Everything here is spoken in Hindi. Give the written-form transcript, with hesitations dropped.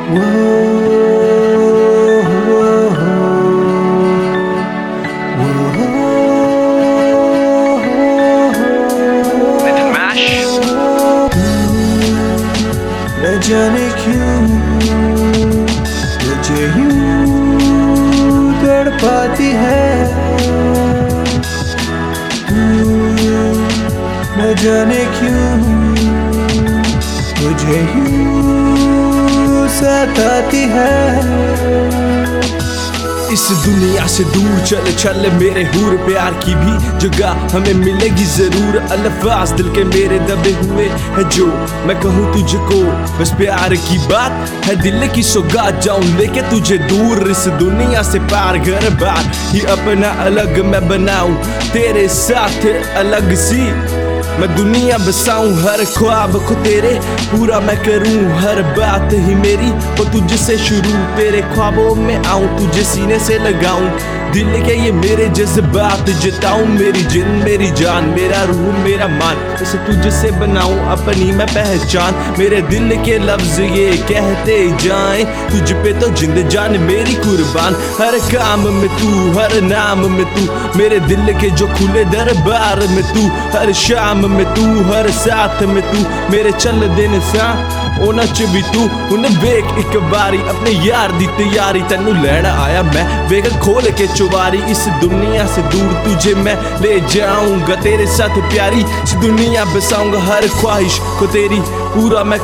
न जाने क्यों मुझे यूं तड़पाती है, न जाने क्यों मुझे यूं सताती है। इस दुनिया से दूर चल चल मेरे हूर, प्यार की भी जगह हमें मिलेगी जरूर। अल्फाज दिल के मेरे दबे हुए है जो मैं कहूँ तुझको, बस प्यार की बात है दिल की सौगात। जाऊं लेके तुझे दूर इस दुनिया से पार, घर बार ही अपना अलग मैं बनाऊं तेरे साथ अलग सी मैं दुनिया बसाऊं। हर ख्वाब को तेरे पूरा मैं करूं, हर बात ही मेरी वो तुझसे शुरू। तेरे ख्वाबों में आऊं तुझे सीने से लगाऊं, दिल के ये मेरे जज्बात जताऊं। मेरी जिन मेरी जान मेरा रूह मेरा मान, इसे तुझसे बनाऊं अपनी मैं पहचान। मेरे दिल के लफ्ज ये कहते जाएं, तुझ पे तो जिंद जान मेरी कुर्बान। हर काम में तू हर नाम में तू, मेरे दिल के जो खुले दरबार में तू। हर शाम में तू हर साथ में तू, मेरे चल दिन सा ओना च भी तू। उन्हें वेख एक बारी अपने यार दी तैयारी, तेनू लैण आया मैं वेख खोल के चुबारी। इस दुनिया से दूर तुझे मैं ले जाऊंगा तेरे साथ प्यारी, इस दुनिया बसाऊंगा हर ख्वाहिश को तेरी पूरा मैं